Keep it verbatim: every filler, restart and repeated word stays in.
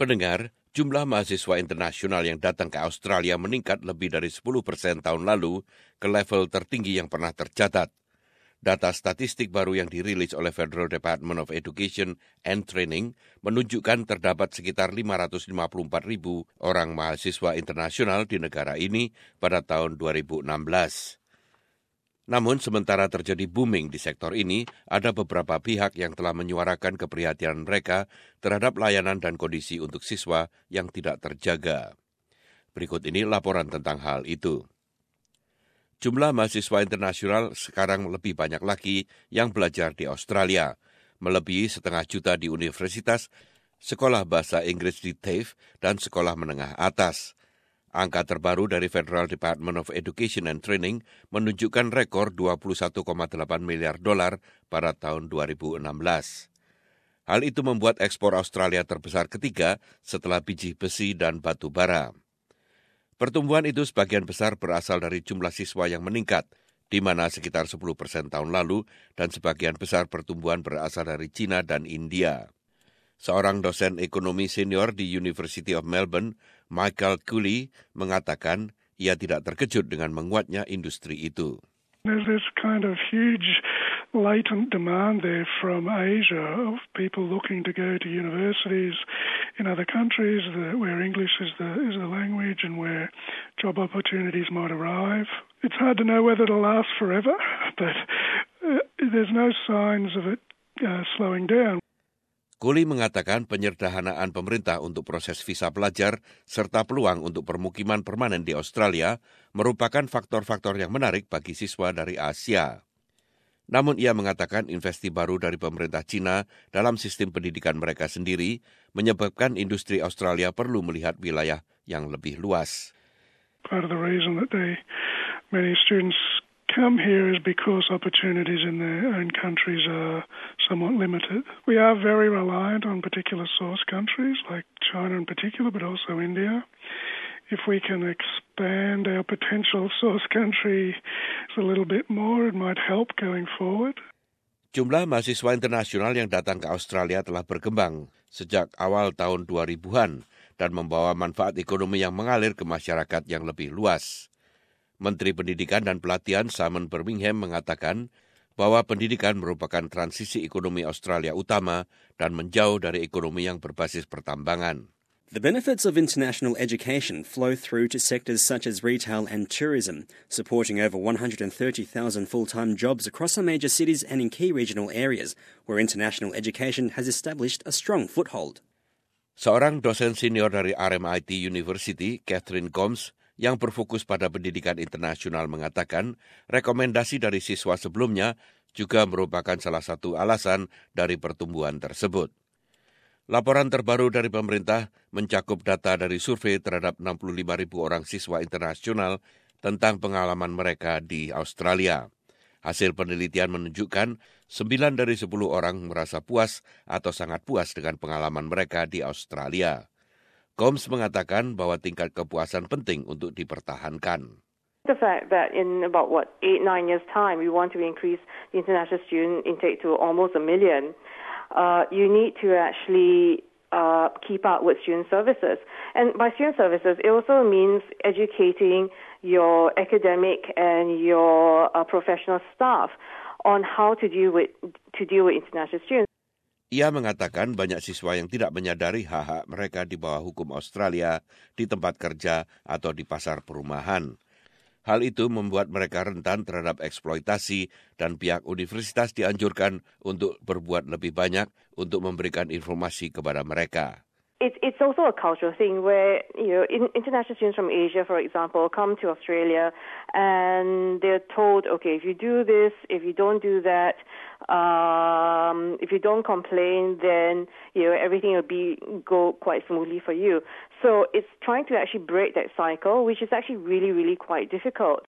Pendengar, jumlah mahasiswa internasional yang datang ke Australia meningkat lebih dari sepuluh persen tahun lalu ke level tertinggi yang pernah tercatat. Data statistik baru yang dirilis oleh Federal Department of Education and Training menunjukkan terdapat sekitar lima ratus lima puluh empat ribu orang mahasiswa internasional di negara ini pada tahun dua ribu enam belas. Namun sementara terjadi booming di sektor ini, ada beberapa pihak yang telah menyuarakan keprihatinan mereka terhadap layanan dan kondisi untuk siswa yang tidak terjaga. Berikut ini laporan tentang hal itu. Jumlah mahasiswa internasional sekarang lebih banyak lagi yang belajar di Australia, melebihi setengah juta di universitas, sekolah bahasa Inggris di TAFE, dan sekolah menengah atas. Angka terbaru dari Federal Department of Education and Training menunjukkan rekor dua puluh satu koma delapan miliar dolar pada tahun dua ribu enam belas. Hal itu membuat ekspor Australia terbesar ketiga setelah biji besi dan batu bara. Pertumbuhan itu sebagian besar berasal dari jumlah siswa yang meningkat, di mana sekitar sepuluh persen tahun lalu, dan sebagian besar pertumbuhan berasal dari China dan India. Seorang dosen ekonomi senior di University of Melbourne, Michael Cooley, mengatakan ia tidak terkejut dengan menguatnya industri itu. There's this kind of huge latent demand there from Asia of people looking to go to universities in other countries where English is the is the language and where job opportunities might arrive. It's hard to know whether it'll last forever, but uh, there's no signs of it uh, slowing down. Cooley mengatakan penyederhanaan pemerintah untuk proses visa pelajar serta peluang untuk permukiman permanen di Australia merupakan faktor-faktor yang menarik bagi siswa dari Asia. Namun ia mengatakan investasi baru dari pemerintah China dalam sistem pendidikan mereka sendiri menyebabkan industri Australia perlu melihat wilayah yang lebih luas. Part of the reason that they, many students come here is because opportunities in their own countries are somewhat limited. We are very reliant on particular source countries like China in particular, but also India. If we can expand our potential source country a little bit more, it might help going forward. Jumlah mahasiswa internasional yang datang ke Australia telah berkembang sejak awal tahun dua ribuan dan membawa manfaat ekonomi yang mengalir ke masyarakat yang lebih luas. Menteri Pendidikan dan Pelatihan Simon Birmingham mengatakan bahwa pendidikan merupakan transisi ekonomi Australia utama dan menjauh dari ekonomi yang berbasis pertambangan. The benefits of international education flow through to sectors such as retail and tourism, supporting over one hundred thirty thousand full-time jobs across some major cities and in key regional areas, where international education has established a strong foothold. Seorang dosen senior dari R M I T University, Catherine Combs, yang berfokus pada pendidikan internasional mengatakan rekomendasi dari siswa sebelumnya juga merupakan salah satu alasan dari pertumbuhan tersebut. Laporan terbaru dari pemerintah mencakup data dari survei terhadap enam puluh lima ribu orang siswa internasional tentang pengalaman mereka di Australia. Hasil penelitian menunjukkan sembilan dari sepuluh orang merasa puas atau sangat puas dengan pengalaman mereka di Australia. Combs mengatakan bahwa tingkat kepuasan penting untuk dipertahankan. The fact that in about, what, eight, nine years' time, we want to increase the international student intake to almost a million, uh, you need to actually uh, keep up with student services. And by student services, it also means educating your academic and your uh, professional staff on how to deal with to deal with international students. Ia mengatakan banyak siswa yang tidak menyadari hak-hak mereka di bawah hukum Australia, di tempat kerja, atau di pasar perumahan. Hal itu membuat mereka rentan terhadap eksploitasi dan pihak universitas dianjurkan untuk berbuat lebih banyak untuk memberikan informasi kepada mereka. It's it's also a cultural thing where, you know, in, international students from Asia, for example, come to Australia and they're told, okay, if you do this, if you don't do that, um, if you don't complain, then, you know, everything will be go quite smoothly for you. So it's trying to actually break that cycle, which is actually really, really quite difficult.